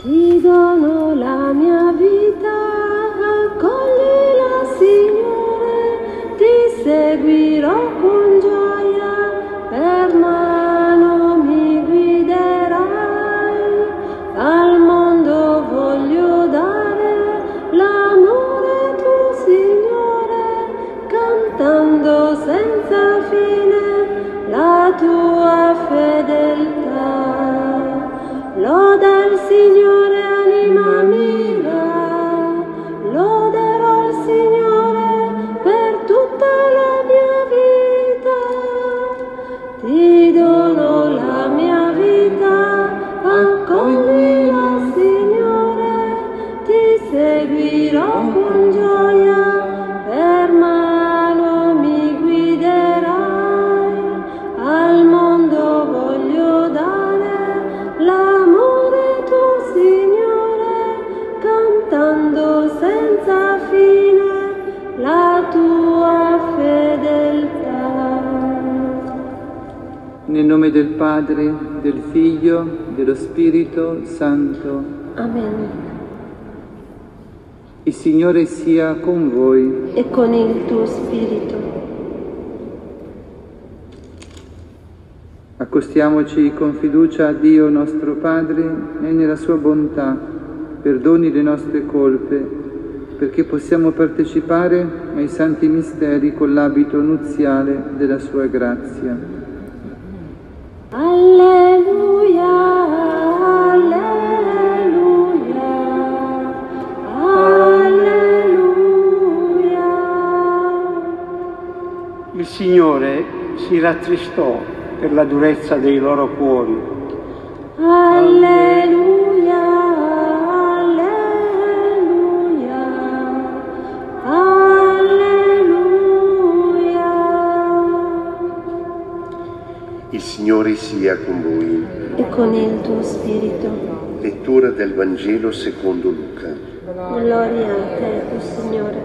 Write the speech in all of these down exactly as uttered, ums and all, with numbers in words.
Ti dono la mia vita, accoglila Signore, ti seguirò con gioia, per mano mi guiderai, al mondo voglio dare l'amore tu Signore, cantando senza fine la tua fedeltà. Loda il Signore, anima mia, loderò il Signore per tutta la mia vita. Ti dono la mia vita, accoglila Signore, ti seguirò con gioia, per mano mi guiderai, al mondo voglio dare l'amore tu Signore, cantando senza fine la tua fedeltà. Nel nome del Padre, del Figlio, dello Spirito Santo. Amen. Il Signore sia con voi. E con il tuo spirito. Accostiamoci con fiducia a Dio nostro Padre e nella sua bontà perdoni le nostre colpe, perché possiamo partecipare ai santi misteri con l'abito nuziale della sua grazia. Alleluia, alleluia, alleluia. Il Signore si rattristò per la durezza dei loro cuori. Alleluia, alleluia, alleluia. Il Signore sia con voi. E con il tuo spirito. Lettura del Vangelo secondo Luca. Gloria a te, o Signore.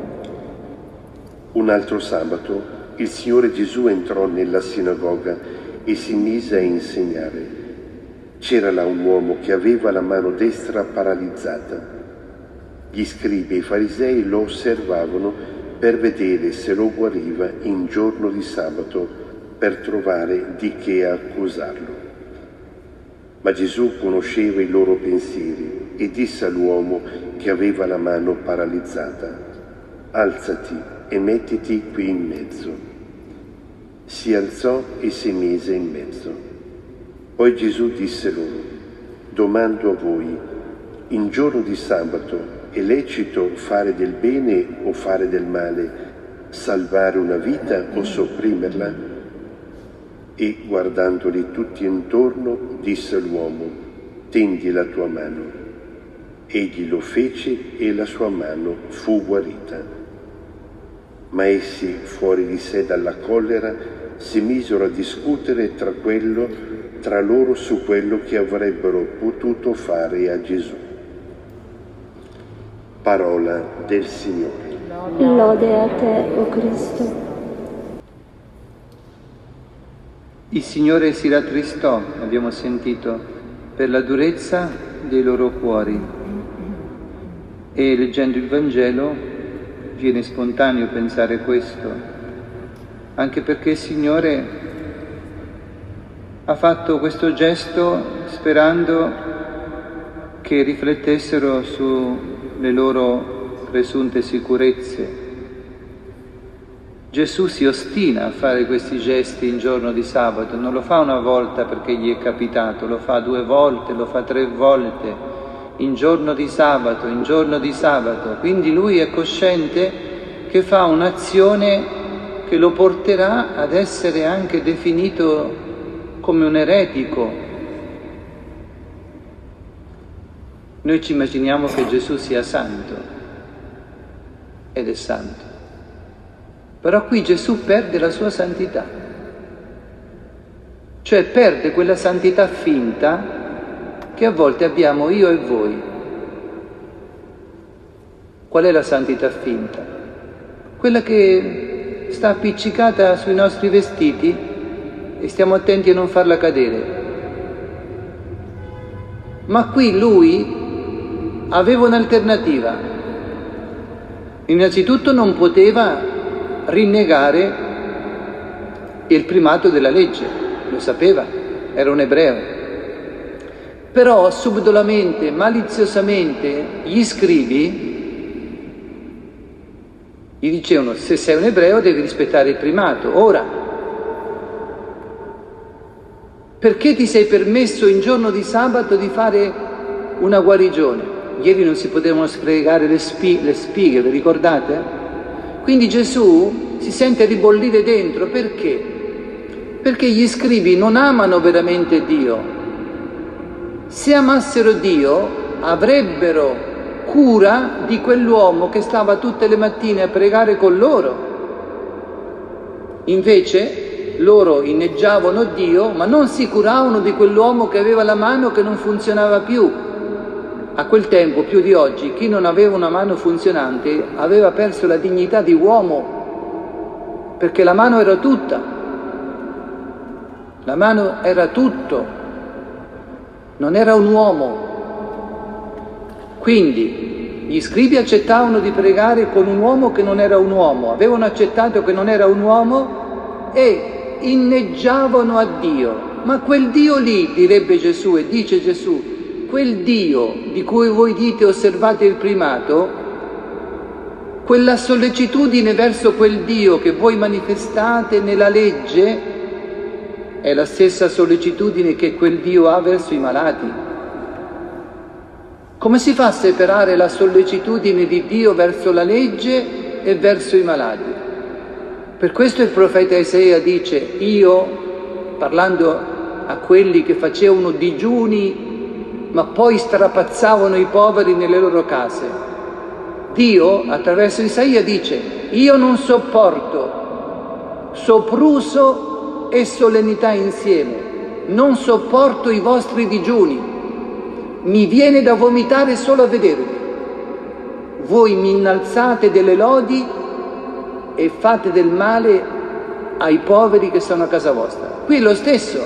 Un altro sabato il Signore Gesù entrò nella sinagoga e si mise a insegnare. C'era là un uomo che aveva la mano destra paralizzata. Gli scribi e i farisei lo osservavano per vedere se lo guariva in giorno di sabato, per trovare di che accusarlo. Ma Gesù conosceva i loro pensieri e disse all'uomo che aveva la mano paralizzata: alzati e mettiti qui in mezzo. Si alzò e si mise in mezzo. Poi Gesù disse loro: domando a voi, in giorno di sabato è lecito fare del bene o fare del male, salvare una vita o sopprimerla? E guardandoli tutti intorno disse all'uomo: tendi la tua mano. Egli lo fece e la sua mano fu guarita. Ma essi, fuori di sé dalla collera, si misero a discutere tra, quello, tra loro su quello che avrebbero potuto fare a Gesù. Parola del Signore. Lode a te, o Cristo. Il Signore si rattristò, abbiamo sentito, per la durezza dei loro cuori. E leggendo il Vangelo viene spontaneo pensare questo, anche perché il Signore ha fatto questo gesto sperando che riflettessero sulle loro presunte sicurezze. Gesù si ostina a fare questi gesti in giorno di sabato, non lo fa una volta perché gli è capitato, lo fa due volte, lo fa tre volte, in giorno di sabato, in giorno di sabato. Quindi lui è cosciente che fa un'azione che lo porterà ad essere anche definito come un eretico. Noi ci immaginiamo che Gesù sia santo, ed è santo. Però qui Gesù perde la sua santità, cioè perde quella santità finta che a volte abbiamo io e voi. Qual è la santità finta? Quella che sta appiccicata sui nostri vestiti e stiamo attenti a non farla cadere. Ma qui lui aveva un'alternativa. Innanzitutto non poteva rinnegare il primato della legge, lo sapeva, era un ebreo. Però subdolamente, maliziosamente, gli scribi gli dicevano: se sei un ebreo devi rispettare il primato. Ora, perché ti sei permesso in giorno di sabato di fare una guarigione? Ieri non si potevano sprecare le, spi- le spighe, vi ricordate? Quindi Gesù si sente ribollire dentro. Perché? Perché gli scribi non amano veramente Dio. Se amassero Dio avrebbero cura di quell'uomo che stava tutte le mattine a pregare con loro. Invece loro inneggiavano Dio, ma non si curavano di quell'uomo che aveva la mano che non funzionava più. A quel tempo, più di oggi, chi non aveva una mano funzionante aveva perso la dignità di uomo, perché la mano era tutta. La mano era tutto. Non era un uomo. Quindi gli scribi accettavano di pregare con un uomo che non era un uomo, avevano accettato che non era un uomo e inneggiavano a Dio. Ma quel Dio lì, direbbe Gesù, e dice Gesù, quel Dio di cui voi dite osservate il primato, quella sollecitudine verso quel Dio che voi manifestate nella legge, è la stessa sollecitudine che quel Dio ha verso i malati. Come si fa a separare la sollecitudine di Dio verso la legge e verso i malati? Per questo il profeta Isaia dice: io, parlando a quelli che facevano digiuni ma poi strapazzavano i poveri nelle loro case, Dio attraverso Isaia dice: io non sopporto sopruso e solennità insieme, non sopporto i vostri digiuni, mi viene da vomitare solo a vedervi. Voi mi innalzate delle lodi e fate del male ai poveri che sono a casa vostra. Qui è lo stesso.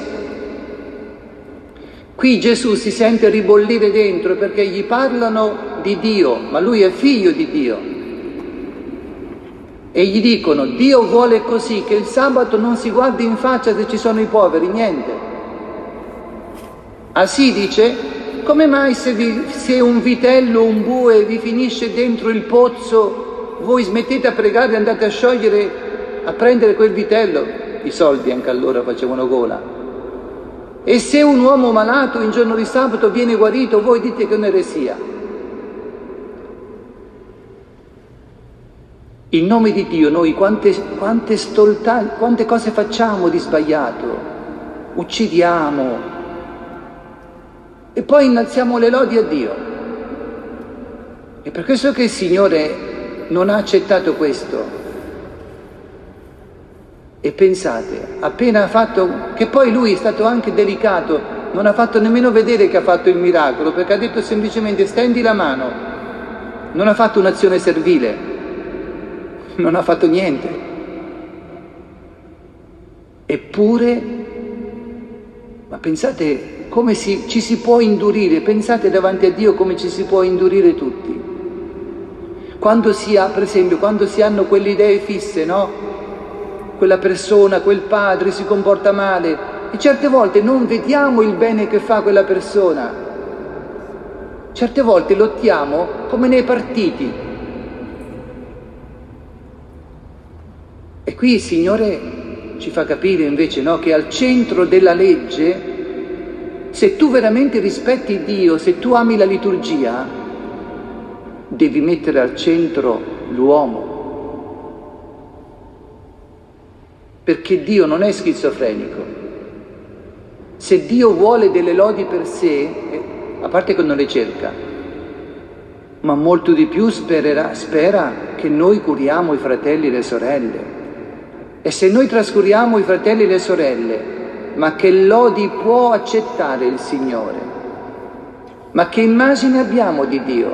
Qui Gesù si sente ribollire dentro perché gli parlano di Dio, ma lui è figlio di Dio. E gli dicono: Dio vuole così, che il sabato non si guardi in faccia se ci sono i poveri, niente. Ah sì, dice, come mai se, vi, se un vitello o un bue vi finisce dentro il pozzo, voi smettete a pregare e andate a sciogliere, a prendere quel vitello? I soldi anche allora facevano gola. E se un uomo malato in giorno di sabato viene guarito, voi dite che è un'eresia. In nome di Dio noi quante, quante, stolta, quante cose facciamo di sbagliato, uccidiamo e poi innalziamo le lodi a Dio. È per questo che il Signore non ha accettato questo. E pensate, appena ha fatto, che poi lui è stato anche delicato, non ha fatto nemmeno vedere che ha fatto il miracolo, perché ha detto semplicemente stendi la mano, non ha fatto un'azione servile. Non ha fatto niente. Eppure, ma pensate come si, ci si può indurire, pensate davanti a Dio come ci si può indurire tutti. Quando si ha, per esempio, quando si hanno quelle idee fisse, no? Quella persona, quel padre si comporta male e certe volte non vediamo il bene che fa quella persona. Certe volte lottiamo come nei partiti. E qui il Signore ci fa capire invece, no, che al centro della legge, se tu veramente rispetti Dio, se tu ami la liturgia, devi mettere al centro l'uomo. Perché Dio non è schizofrenico. Se Dio vuole delle lodi per sé, a parte che non le cerca, ma molto di più spererà, spera che noi curiamo i fratelli e le sorelle. E se noi trascuriamo i fratelli e le sorelle, ma che lodi può accettare il Signore? Ma che immagine abbiamo di Dio?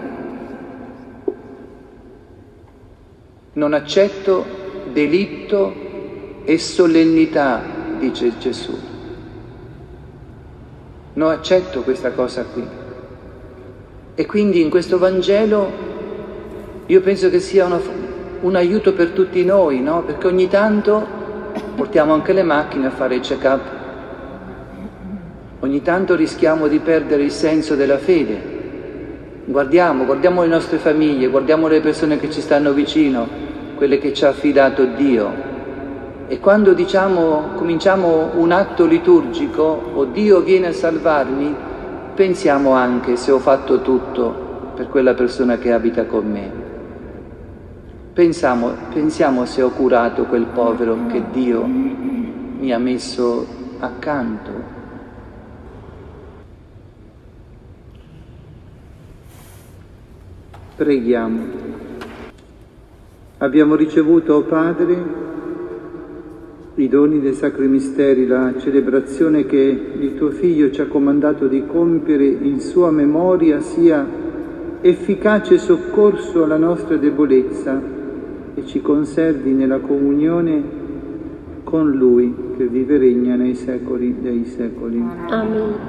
Non accetto delitto e solennità, dice Gesù. non accetto questa cosa qui. E quindi in questo Vangelo io penso che sia una, un aiuto per tutti noi, no? Perché ogni tanto portiamo anche le macchine a fare il check-up, ogni tanto rischiamo di perdere il senso della fede. Guardiamo, guardiamo le nostre famiglie, guardiamo le persone che ci stanno vicino, quelle che ci ha affidato Dio. E quando diciamo, cominciamo un atto liturgico, o Dio viene a salvarmi, pensiamo anche se ho fatto tutto per quella persona che abita con me. Pensiamo, pensiamo se ho curato quel povero che Dio mi ha messo accanto. Preghiamo. Abbiamo ricevuto, o Padre, i doni dei sacri misteri, la celebrazione che il tuo Figlio ci ha comandato di compiere in sua memoria sia efficace soccorso alla nostra debolezza e ci conservi nella comunione con Lui che vive e regna nei secoli dei secoli. Amen.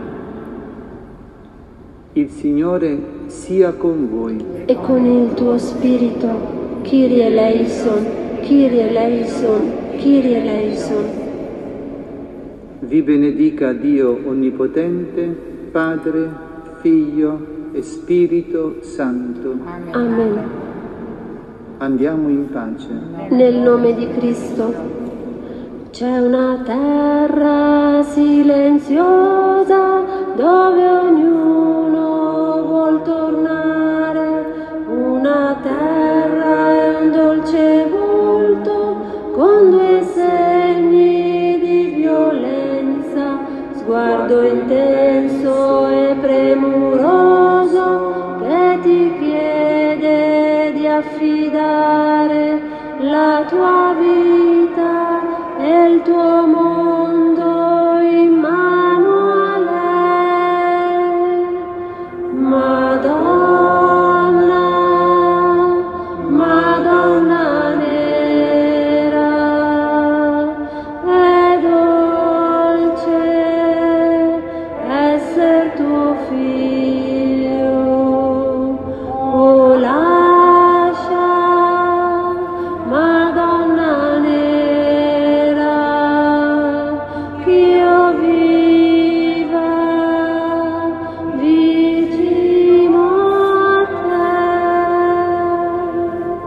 Il Signore sia con voi. E con il tuo spirito, Kyrie eleison, Kyrie eleison, Kyrie eleison. Vi benedica Dio Onnipotente, Padre, Figlio e Spirito Santo. Amen. Andiamo in pace. Nel nome di Cristo. C'è una terra silenziosa dove ognuno vuol tornare, una terra e un dolce volto con due segni di violenza, sguardo intenso e premuroso che ti chiede di affidare la tua vita e il tuo